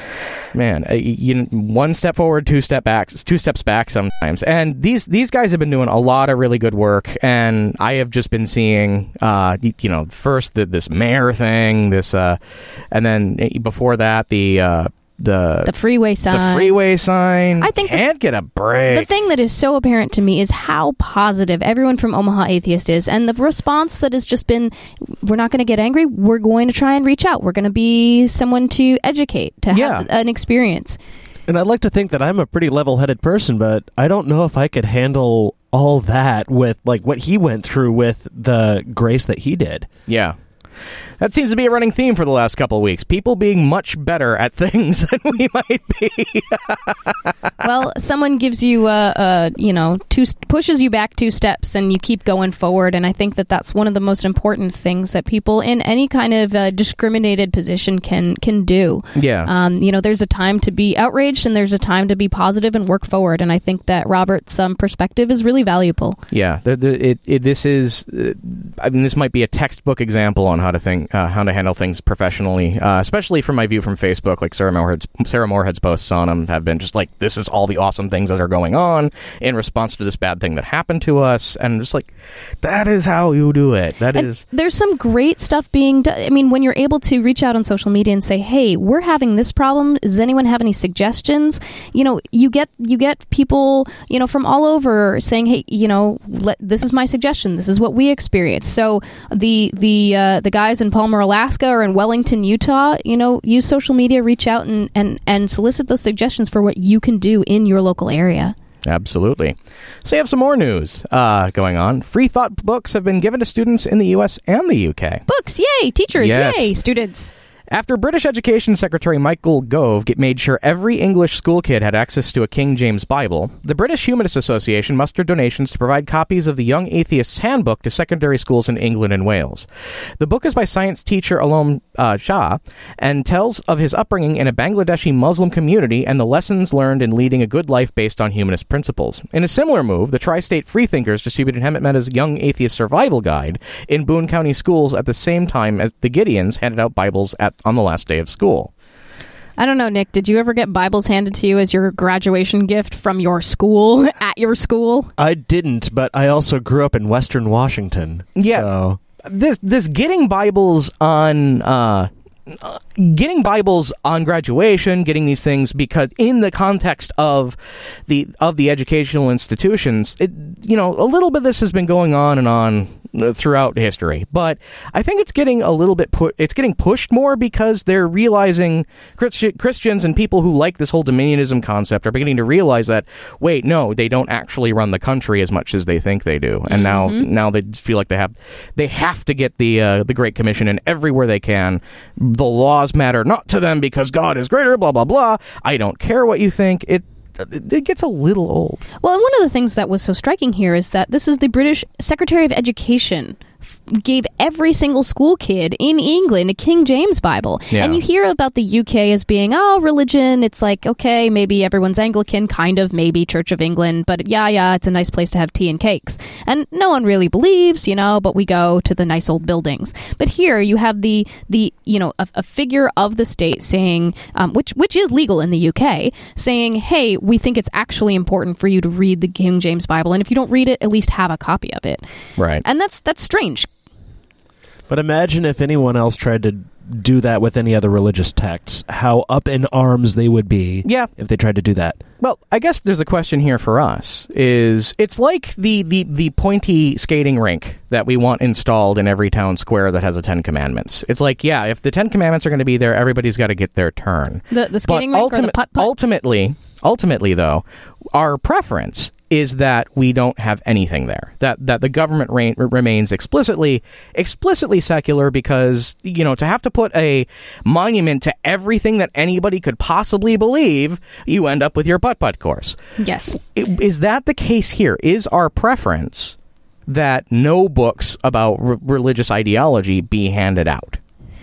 Man, uh, you, one step forward, two step back, two steps back sometimes. And these these guys have been doing a lot of really good work. And I have just been seeing, uh, you, you know, first the, this mayor thing, this, uh, and then before that the uh, the The freeway sign. the freeway sign. I think the- can't get a break. The thing that is so apparent to me is how positive everyone from Omaha Atheist is, and the response that has just been, we're not going to get angry, we're going to try and reach out, we're going to be someone to educate, to Yeah. have an experience. And I'd like to think that I'm a pretty level-headed person, but I don't know if I could handle all that with, like, what he went through with the grace that he did. Yeah. That seems to be a running theme for the last couple of weeks. People being much better at things than we might be. Well, someone gives you, uh, uh, you know, two pushes you back two steps, and you keep going forward. And I think that that's one of the most important things that people in any kind of uh, discriminated position can can do. Yeah. Um, you know, there's a time to be outraged, and there's a time to be positive and work forward. And I think that Robert's um, perspective is really valuable. Yeah, the, the, it, it, this is. Uh, I mean, this might be a textbook example on how to think, uh, how to handle things professionally, uh, especially from my view from Facebook. Like Sarah Moorhead's, Sarah Moorhead's posts on them have been just like, this is all the awesome things that are going on in response to this bad thing that happened to us, and just like, that is how you do it. That And is. there's some great stuff being done. I mean, when you're able to reach out on social media and say, "Hey, we're having this problem. Does anyone have any suggestions?" You know, you get you get people, you know, from all over saying, "Hey, you know, let, this is my suggestion. This is what we experienced." So the the uh, the guys in Palmer, Alaska, or in Wellington, Utah, you know, use social media, reach out and and and solicit those suggestions for what you can do in your local area. Absolutely. So you have some more news uh, going on. Free thought books have been given to students in the U S and the U K. Books, yay! Teachers, Yes. yay! Students. After British Education Secretary Michael Gove get made sure every English school kid had access to a King James Bible, the British Humanist Association mustered donations to provide copies of the Young Atheist's Handbook to secondary schools in England and Wales. The book is by science teacher Alom uh, Shah and tells of his upbringing in a Bangladeshi Muslim community and the lessons learned in leading a good life based on humanist principles. In a similar move, the Tri-State Freethinkers distributed Hemant Mehta's Young Atheist Survival Guide in Boone County schools at the same time as the Gideons handed out Bibles at on the last day of school. I don't know, Nick, did you ever get Bibles handed to you as your graduation gift from your school, at your school? I didn't, but I also grew up in Western Washington. Yeah. So. This this getting Bibles on uh, uh, getting Bibles on graduation, getting these things because in the context of the of the educational institutions, it, you know, a little bit of this has been going on and on uh, throughout history. But I think it's getting a little bit put. It's getting pushed more because they're realizing Christi- Christians and people who like this whole dominionism concept are beginning to realize that wait, no, they don't actually run the country as much as they think they do, and now Mm-hmm. now they feel like they have they have to get the uh, the Great Commission in everywhere they can. The laws matter not to them because God is greater. Blah blah blah. I don't care what you think. It it gets a little old. Well, and one of the things that was so striking here is that this is the British Secretary of Education f- gave every single school kid in England a King James Bible. Yeah. And you hear about the U K as being, oh, religion, it's like, okay, maybe everyone's Anglican, kind of, maybe Church of England, but yeah, yeah, it's a nice place to have tea and cakes. And no one really believes, you know, but we go to the nice old buildings. But here you have the, the you know, a, a figure of the state saying, um, which which is legal in the U K, saying, hey, we think it's actually important for you to read the King James Bible, and if you don't read it, at least have a copy of it. Right. And that's that's strange. But imagine if anyone else tried to do that with any other religious texts, how up in arms they would be Yeah. if they tried to do that. Well, I guess there's a question here for us. Is it's like the, the, the pointy skating rink that we want installed in every town square that has a Ten Commandments. It's like, yeah, if the Ten Commandments are going to be there, everybody's got to get their turn. The the skating But rink or the ultimate- putt-putt? Ultimately, ultimately, though, our preference is that we don't have anything there. That that the government re- remains explicitly explicitly secular, because, you know, to have to put a monument to everything that anybody could possibly believe, you end up with your putt-putt course. Yes. I- Is that the case here? Is our preference that no books about r- religious ideology be handed out?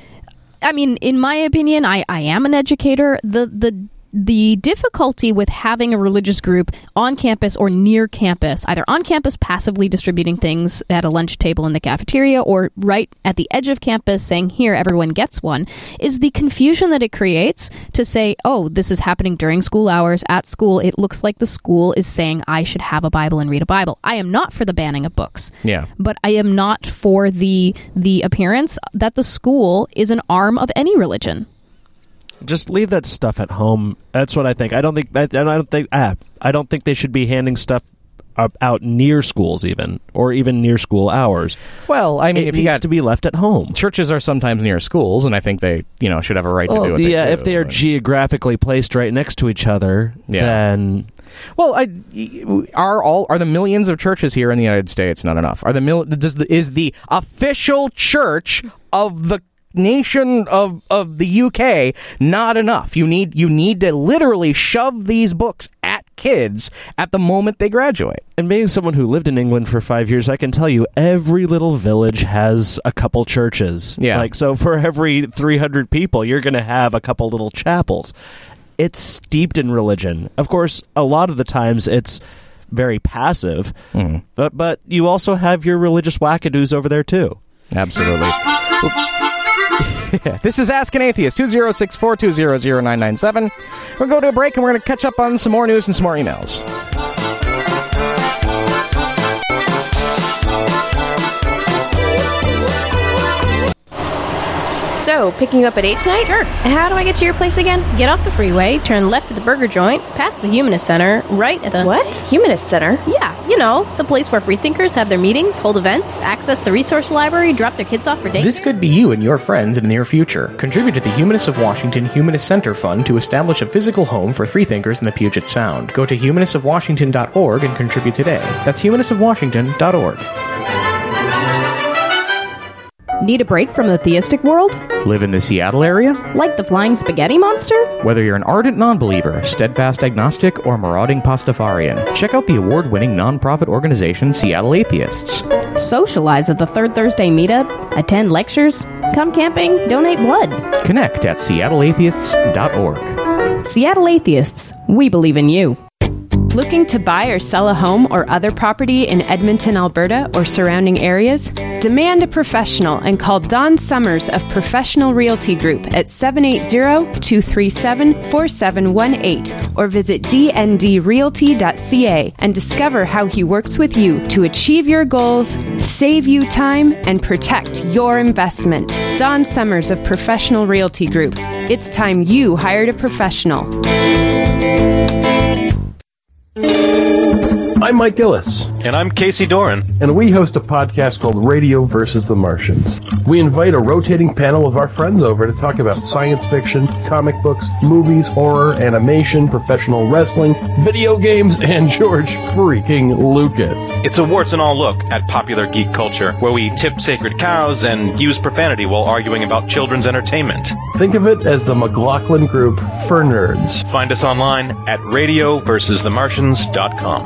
I mean, in my opinion, I, I am an educator. The the the difficulty with having a religious group on campus or near campus, either on campus passively distributing things at a lunch table in the cafeteria, or right at the edge of campus saying, here, everyone gets one, is the confusion that it creates to say, oh, this is happening during school hours at school. It looks like the school is saying I should have a Bible and read a Bible. I am not for the banning of books. Yeah. But I am not for the the appearance that the school is an arm of any religion. Just leave that stuff at home. That's what I think. I don't think. I, I don't think. Ah, I don't think they should be handing stuff up, out near schools, even or even near school hours. Well, I mean, it if needs you got to be left at home. Churches are sometimes near schools, and I think they, you know, should have a right to Well, do what the, they uh, do. if they are but- geographically placed right next to each other, Yeah. then Well, I, are all are the millions of churches here in the United States not enough? Are the mil, does the, is the official church of the nation of of the U K not enough? You need you need to literally shove these books at kids at the moment they graduate. And being someone who lived in England for five years, I can tell you every little village has a couple churches. Yeah. Like, so for every three hundred people, you're going to have a couple little chapels. It's steeped in religion. Of course, a lot of the times it's very passive, Mhm. but, but you also have your religious wackadoos over there, too. Absolutely. This is Ask an Atheist, two oh six, four two zero, zero nine nine seven. We'll go to a break, and we're going to catch up on some more news and some more emails. So, picking you up at eight tonight? Sure. How do I get to your place again? Get off the freeway, turn left at the Burger Joint, past the Humanist Center, right at the... What? Humanist Center? Yeah, you know, the place where freethinkers have their meetings, hold events, access the resource library, drop their kids off for daycare. This could be you and your friends in the near future. Contribute to the Humanists of Washington Humanist Center Fund to establish a physical home for freethinkers in the Puget Sound. Go to humanists of washington dot org and contribute today. That's humanists of washington dot org. Need a break from the theistic world? Live in the Seattle area? Like the flying spaghetti monster? Whether you're an ardent non-believer, steadfast agnostic, or marauding Pastafarian, check out the award-winning nonprofit organization Seattle Atheists. Socialize at the Third Thursday meetup? Attend lectures? Come camping? Donate blood? Connect at seattle atheists dot org. Seattle Atheists, we believe in you. Looking to buy or sell a home or other property in Edmonton, Alberta, or surrounding areas? Demand a professional and call Don Summers of Professional Realty Group at seven eight zero, two three seven, four seven one eight or visit d n d realty dot c a and discover how he works with you to achieve your goals, save you time, and protect your investment. Don Summers of Professional Realty Group. It's time you hired a professional. I'm Mike Gillis. And I'm Casey Doran. And we host a podcast called Radio versus the Martians. We invite a rotating panel of our friends over to talk about science fiction, comic books, movies, horror, animation, professional wrestling, video games, and George freaking Lucas. It's a warts and all look at popular geek culture, where we tip sacred cows and use profanity while arguing about children's entertainment. Think of it as the McLaughlin Group for nerds. Find us online at radio versus the martians dot com.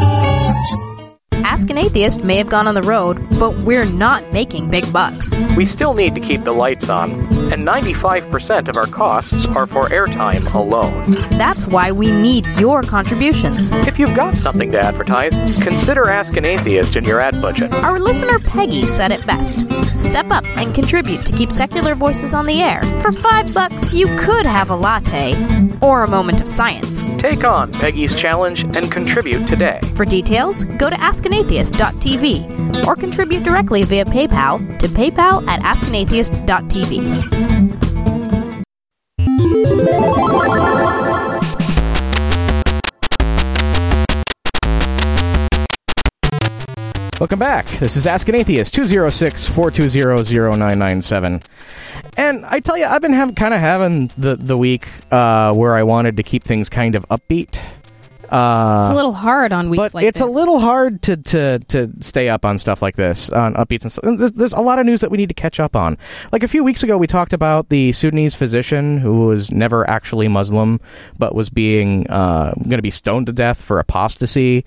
Ask an Atheist may have gone on the road, but we're not making big bucks. We still need to keep the lights on, and ninety-five percent of our costs are for airtime alone. That's why we need your contributions. If you've got something to advertise, consider Ask an Atheist in your ad budget. Our listener Peggy said it best. Step up and contribute to keep secular voices on the air. For five bucks, you could have a latte or a moment of science. Take on Peggy's challenge and contribute today. For details, go to ask an atheist dot t v or contribute directly via PayPal to paypal at ask an atheist dot t v. Welcome back. This is Ask an Atheist, two oh six, four two zero, zero nine nine seven. And I tell you, I've been have, kind of having the, the week uh, where I wanted to keep things kind of upbeat. Uh, it's a little hard on weeks but like it's this. a little hard to, to, to stay up on stuff like this, on upbeats and stuff. There's, there's a lot of news that we need to catch up on. Like a few weeks ago, we talked about the Sudanese physician who was never actually Muslim, but was being uh, going to be stoned to death for apostasy.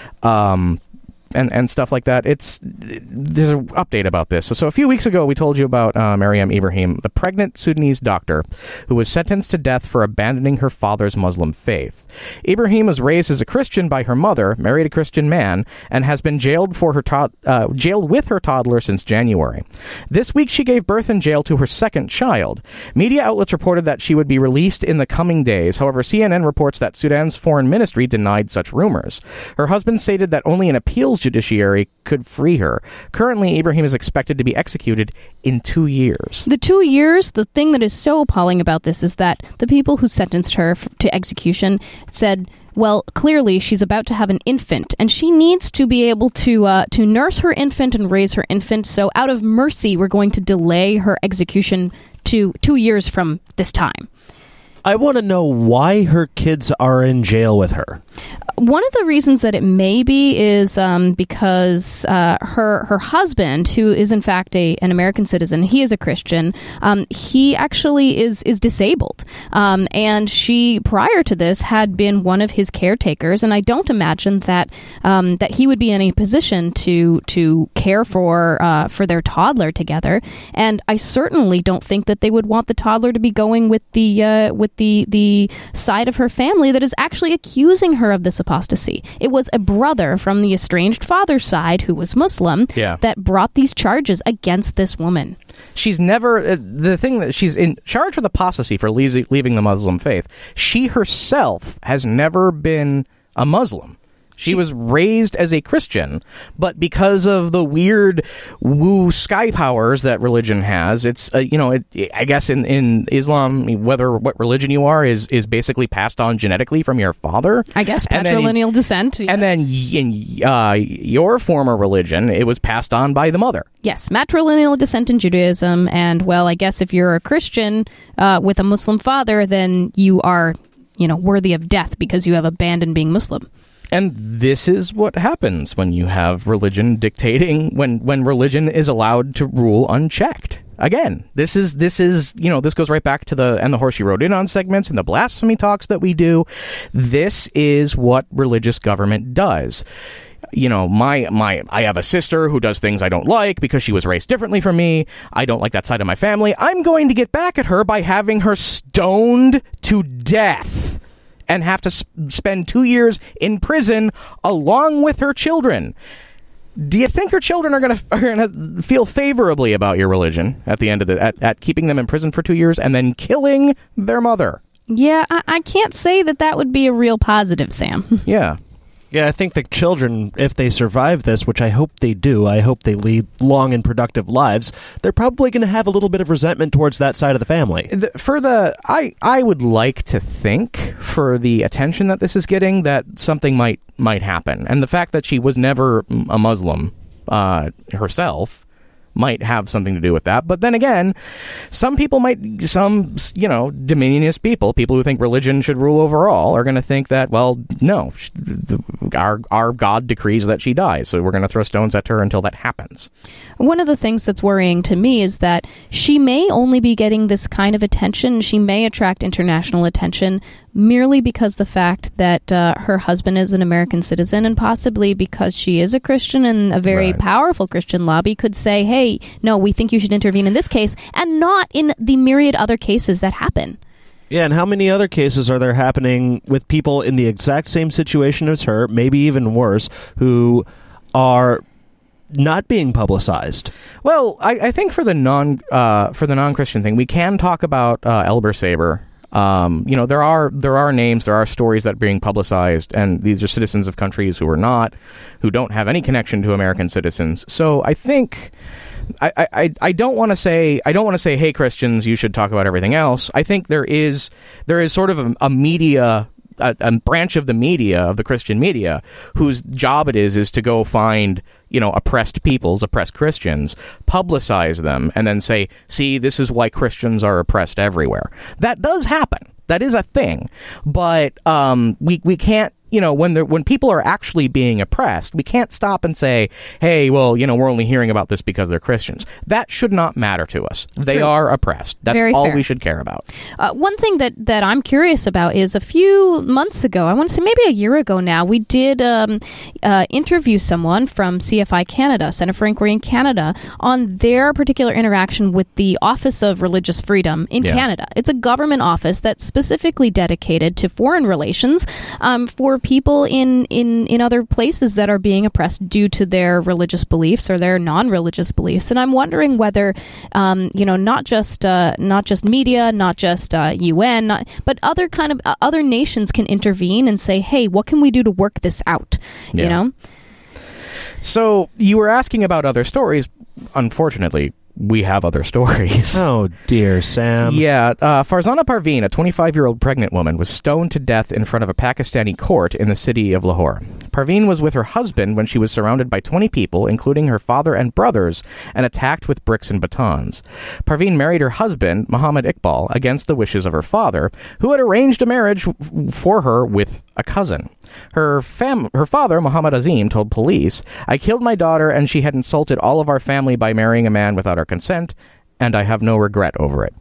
Um, And, and stuff like that. It's there's an update about this. So, so a few weeks ago, we told you about uh, Mariam Ibrahim, the pregnant Sudanese doctor who was sentenced to death for abandoning her father's Muslim faith. Ibrahim was raised as a Christian by her mother, married a Christian man, and has been jailed for her to- uh, jailed with her toddler since January. This week, she gave birth in jail to her second child. Media outlets reported that she would be released in the coming days. However, C N N reports that Sudan's foreign ministry denied such rumors. Her husband stated that only an appeals judiciary could free her. Currently, Ibrahim is expected to be executed in two years. The two years, the thing that is so appalling about this is that the people who sentenced her f- to execution said, well, clearly she's about to have an infant, and she needs to be able to uh, to nurse her infant and raise her infant, so out of mercy, we're going to delay her execution to two years from this time. I want to know why her kids are in jail with her. One of the reasons that it may be is um, because uh, her her husband, who is in fact a an American citizen, he is a Christian. Um, he actually is is disabled, um, and she prior to this had been one of his caretakers. And I don't imagine that um, that he would be in a position to to care for uh, for their toddler together. And I certainly don't think that they would want the toddler to be going with the uh, with the the side of her family that is actually accusing her of this apostasy. It was a brother from the estranged father's side who was Muslim yeah. that brought these charges against this woman. She's never, uh, the thing that she's in charged with apostasy for le- leaving the Muslim faith. She herself has never been a Muslim. She was raised as a Christian, but because of the weird woo sky powers that religion has, it's, uh, you know, it, I guess in, in Islam, whether what religion you are is, is basically passed on genetically from your father. I guess And then- patrilineal descent. Yes. And then in uh, your former religion, it was passed on by the mother. Yes, matrilineal descent in Judaism. And, well, I guess if you're a Christian uh, with a Muslim father, then you are, you know, worthy of death because you have abandoned being Muslim. And this is what happens when you have religion dictating, when, when religion is allowed to rule unchecked. Again, this is, this is, you know, this goes right back to the, and the horse you rode in on segments and the blasphemy talks that we do. This is what religious government does. You know, my, my, I have a sister who does things I don't like because she was raised differently from me. I don't like that side of my family. I'm going to get back at her by having her stoned to death and have to sp- spend two years in prison along with her children. Do you think her children are going to are going to feel favorably about your religion at the end of the at, at keeping them in prison for two years and then killing their mother? Yeah, I, I can't say that that would be a real positive, Sam. Yeah. Yeah, I think the children, if they survive this, which I hope they do, I hope they lead long and productive lives, they're probably going to have a little bit of resentment towards that side of the family. The, for the, I, I would like to think, for the attention that this is getting, that something might might happen. And the fact that she was never a Muslim uh, herself might have something to do with that. But then again, some people might, some, you know, dominionist people, people who think religion should rule over all, are going to think that, well, no, our, our God decrees that she dies, so we're going to throw stones at her until that happens. One of the things that's worrying to me is that she may only be getting this kind of attention, she may attract international attention merely because the fact that uh, her husband is an American citizen, and possibly because she is a Christian and a very Right. powerful Christian lobby could say, hey, no, we think you should intervene in this case, and not in the myriad other cases that happen. Yeah, and how many other cases are there happening with people in the exact same situation as her, maybe even worse, who are not being publicized? Well, I, I think for the non uh, for the non-Christian thing, we can talk about uh, Elber Saber. Um, you know, there are there are names, there are stories that are being publicized, and these are citizens of countries who are not, who don't have any connection to American citizens. So I think I I, I don't want to say I don't want to say, hey, Christians, you should talk about everything else. I think there is there is sort of a, a media. A, a branch of the media, of the Christian media, whose job it is is to go find, you know, oppressed peoples, oppressed Christians, publicize them, and then say, see, this is why Christians are oppressed everywhere. That does happen. That is a thing. But um, we we can't, you know, when when people are actually being oppressed, we can't stop and say, hey, well, you know, we're only hearing about this because they're Christians. That should not matter to us. They True. are oppressed. That's Very all fair. we should care about. Uh, one thing that, that I'm curious about is a few months ago, I want to say maybe a year ago now, we did um, uh, interview someone from C F I Canada, Centre for Inquiry in Canada, on their particular interaction with the Office of Religious Freedom in Yeah. Canada. It's a government office that's specifically dedicated to foreign relations um, for people in, in, in other places that are being oppressed due to their religious beliefs or their non-religious beliefs. And I'm wondering whether, um, you know, not just uh, not just media, not just uh, U N, not, but other kind of uh, other nations can intervene and say, hey, what can we do to work this out? Yeah. You know? So you were asking about other stories. Unfortunately, we have other stories. Oh, dear, Sam. Yeah, uh, Farzana Parveen, a twenty-five-year-old pregnant woman, was stoned to death in front of a Pakistani court in the city of Lahore. Parveen was with her husband when she was surrounded by twenty people, including her father and brothers, and attacked with bricks and batons. Parveen married her husband, Muhammad Iqbal, against the wishes of her father, who had arranged a marriage f- for her with a cousin. Her fam- her father, Muhammad Azim, told police, I killed my daughter and she had insulted all of our family by marrying a man without our consent, and I have no regret over it.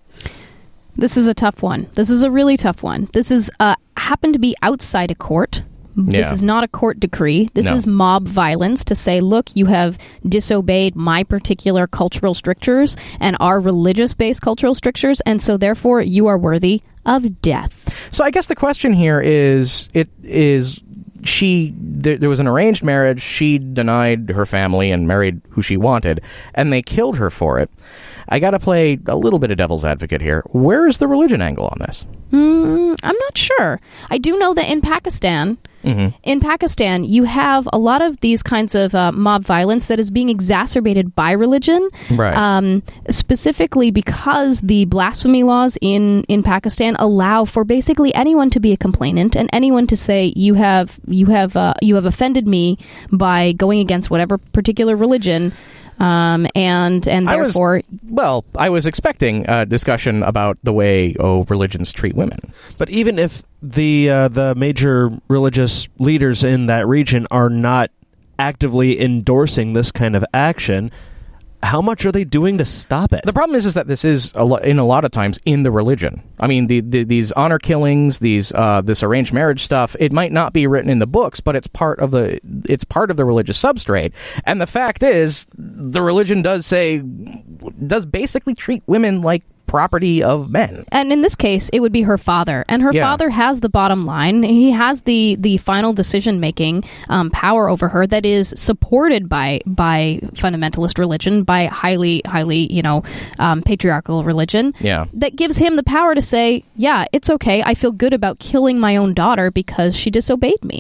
This is a tough one. This is a really tough one. This is uh, happened to be outside a court. This Yeah. is not a court decree. This No. is mob violence to say, look, you have disobeyed my particular cultural strictures and our religious-based cultural strictures, and so therefore you are worthy of death. So I guess the question here is, it is she, there, there was an arranged marriage, she denied her family and married who she wanted, and they killed her for it. I gotta play a little bit of devil's advocate here. Where is the religion angle on this? Mm, I'm not sure. I do know that in Pakistan, Mm-hmm. in Pakistan, you have a lot of these kinds of uh, mob violence that is being exacerbated by religion, Right. um, specifically because the blasphemy laws in, in Pakistan allow for basically anyone to be a complainant and anyone to say you have you have uh, you have offended me by going against whatever particular religion. Um, and and I was- therefore, Well, I was expecting a discussion about the way oh religions treat women. But even if the uh, the major religious leaders in that region are not actively endorsing this kind of action, how much are they doing to stop it? The problem is, is that this is a lo- in a lot of times in the religion. I mean, the, the these honor killings, these uh, this arranged marriage stuff. It might not be written in the books, but it's part of the it's part of the religious substrate. And the fact is, the religion does say does basically treat women like property of men. and in this case, it would be her father, and her Yeah. father has the bottom line. He has the the final decision making um, power over her that is supported by by fundamentalist religion, by highly highly you know um, patriarchal religion. Yeah. That gives him the power to say, yeah, it's okay. I feel good about killing my own daughter because she disobeyed me.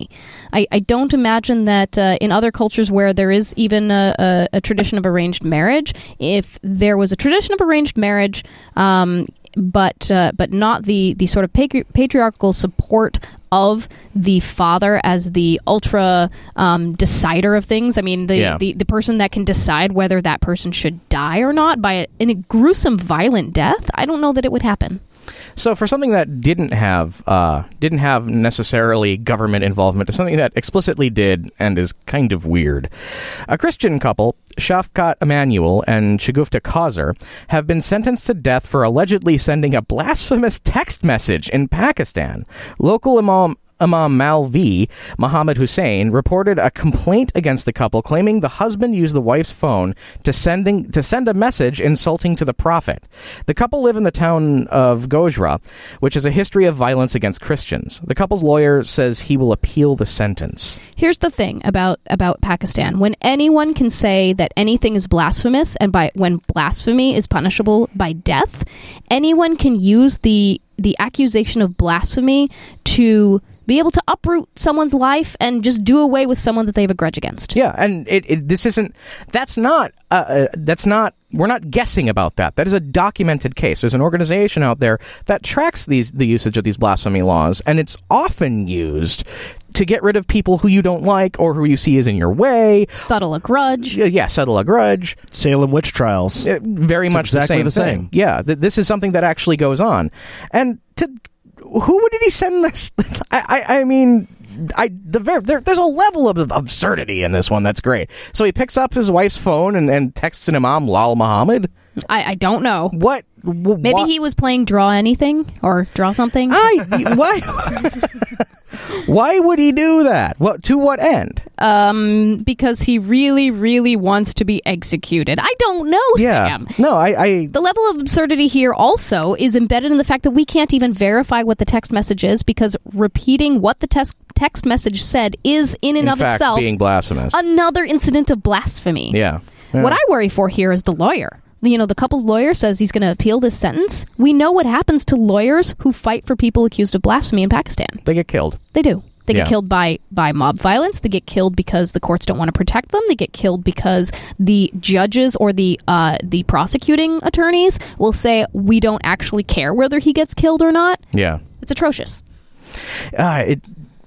I, I don't imagine that uh, in other cultures where there is even a, a, a tradition of arranged marriage, if there was a tradition of arranged marriage, um, but uh, but not the, the sort of patri- patriarchal support of the father as the ultra um, decider of things. I mean, the, Yeah. the, the person that can decide whether that person should die or not by a, in a gruesome, violent death, I don't know that it would happen. So for something that didn't have uh, didn't have necessarily government involvement to something that explicitly did and is kind of weird, a Christian couple, Shafkat Emanuel and Shagufta Kauser, have been sentenced to death for allegedly sending a blasphemous text message in Pakistan. Local Imam Imam Malvi Muhammad Hussein reported a complaint against the couple, claiming the husband used the wife's phone to sending to send a message insulting to the Prophet. The couple live in the town of Gojra, which has a history of violence against Christians. The couple's lawyer says he will appeal the sentence. Here's the thing about, about Pakistan. When anyone can say that anything is blasphemous, and by when blasphemy is punishable by death, anyone can use the the accusation of blasphemy to be able to uproot someone's life and just do away with someone that they have a grudge against. Yeah, and it, it this isn't, that's not, uh, uh, that's not, we're not guessing about that. That is a documented case. There's an organization out there that tracks these the usage of these blasphemy laws, and it's often used to get rid of people who you don't like or who you see is in your way. Settle a grudge. Yeah, yeah settle a grudge. Salem witch trials. Uh, very It's much exactly the same the thing. same. Yeah, th- this is something that actually goes on. And to who did he send this? I, I, I mean, I the ver- there, there's a level of absurdity in this one that's great. So he picks up his wife's phone and, and texts an Imam, Lal Muhammad. I, I don't know. What? W- Maybe wha- he was playing Draw Anything or Draw Something. I why? Why would he do that? What to what end? Um, because he really, really wants to be executed. I don't know, Yeah. Sam. No, I, I. The level of absurdity here also is embedded in the fact that we can't even verify what the text message is, because repeating what the text text message said is in and in of fact, itself being blasphemous. another incident of blasphemy. Yeah. Yeah. What I worry for here is the lawyer. You know, the couple's lawyer says he's going to appeal this sentence. We know what happens to lawyers who fight for people accused of blasphemy in Pakistan. They get killed. They do. They Yeah. get killed by, by mob violence. They get killed because the courts don't want to protect them. They get killed because the judges or the uh, the prosecuting attorneys will say, we don't actually care whether he gets killed or not. Yeah. It's atrocious. Uh, it.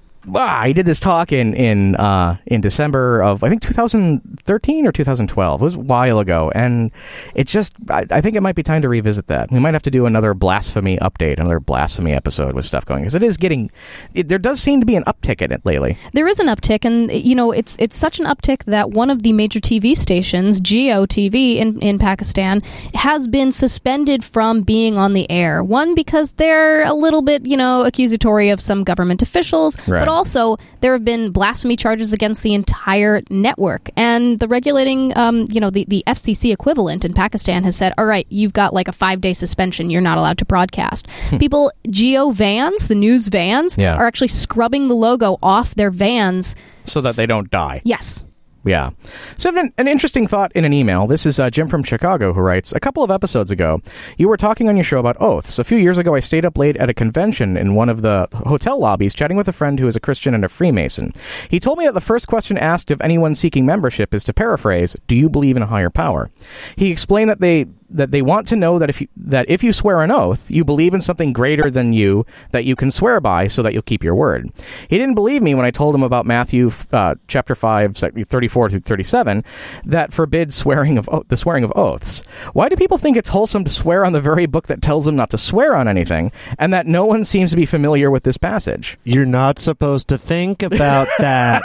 Ah, I did this talk in in uh, in December of I think two thousand thirteen or two thousand twelve. It was a while ago, and it just I, I think it might be time to revisit that. We might have to do another blasphemy update, another blasphemy episode with stuff going, because it is getting. It, there does seem to be an uptick in it lately. There is an uptick, and you know it's it's such an uptick that one of the major T V stations, Geo T V in, in Pakistan, has been suspended from being on the air. One, because they're a little bit you know accusatory of some government officials, Right. but also there have been blasphemy charges against the entire network. And the regulating, um, you know, the, the F C C equivalent in Pakistan has said, all right, you've got like a five-day suspension. You're not allowed to broadcast. People, Geo vans, the news vans, Yeah. are actually scrubbing the logo off their vans. So that they don't die. Yes. Yeah. So I have an, an interesting thought in an email. This is uh, Jim from Chicago who writes, a couple of episodes ago, you were talking on your show about oaths. A few years ago, I stayed up late at a convention in one of the hotel lobbies chatting with a friend who is a Christian and a Freemason. He told me that the first question asked of anyone seeking membership is, to paraphrase, do you believe in a higher power? He explained that they that they want to know that if you, that if you swear an oath, you believe in something greater than you that you can swear by so that you'll keep your word. He didn't believe me when I told him about Matthew uh, chapter five, thirty-four through thirty-seven, that forbids swearing of o- the swearing of oaths. Why do people think it's wholesome to swear on the very book that tells them not to swear on anything, and that no one seems to be familiar with this passage? You're not supposed to think about that.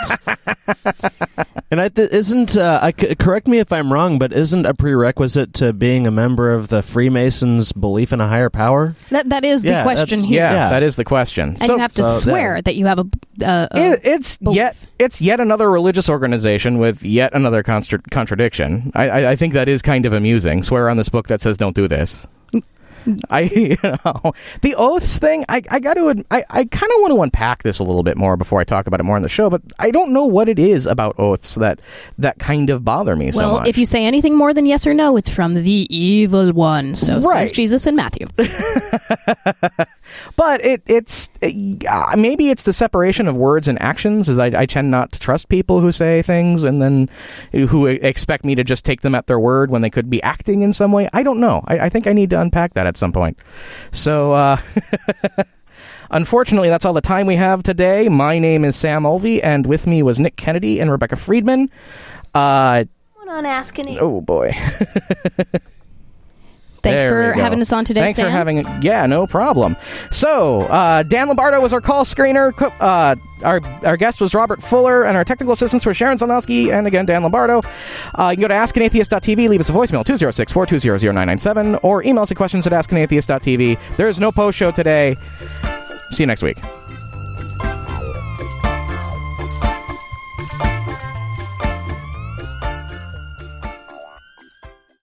And I th- isn't uh, I c- correct me if I'm wrong, but isn't a prerequisite to being a member of the Freemasons belief in a higher power? That That is Yeah, the question that's- here. Yeah, Yeah. that is the question. And So- you have to so swear there. that you have a... Uh, a It, it's yet it's yet another religious organization with yet another contra- contradiction. I, I, I think that is kind of amusing. Swear on this book that says don't do this. I you know the oaths thing. I, I got to. I, I kind of want to unpack this a little bit more before I talk about it more on the show. But I don't know what it is about oaths that that kind of bother me so well, much. if you say anything more than yes or no, it's from the evil one. So Right. says Jesus in Matthew. But it it's uh, maybe it's the separation of words and actions, as I, I tend not to trust people who say things and then who expect me to just take them at their word when they could be acting in some way. I don't know. I, I think I need to unpack that at some point. So, uh... unfortunately, that's all the time we have today. My name is Sam Ulvey, and with me was Nick Kennedy and Rebecca Friedman. Uh, on asking oh, boy. Thanks There for we go. having us on today, Thanks Sam. for having it. Yeah, no problem. So, uh, Dan Lombardo was our call screener. Co- Uh, our our guest was Robert Fuller, and our technical assistants were Sharon Zanowski and, again, Dan Lombardo. Uh, you can go to ask an atheist dot t v, leave us a voicemail, two oh six, four two zero, zero nine nine seven, or email us at questions at ask an atheist dot t v. There is no post show today. See you next week.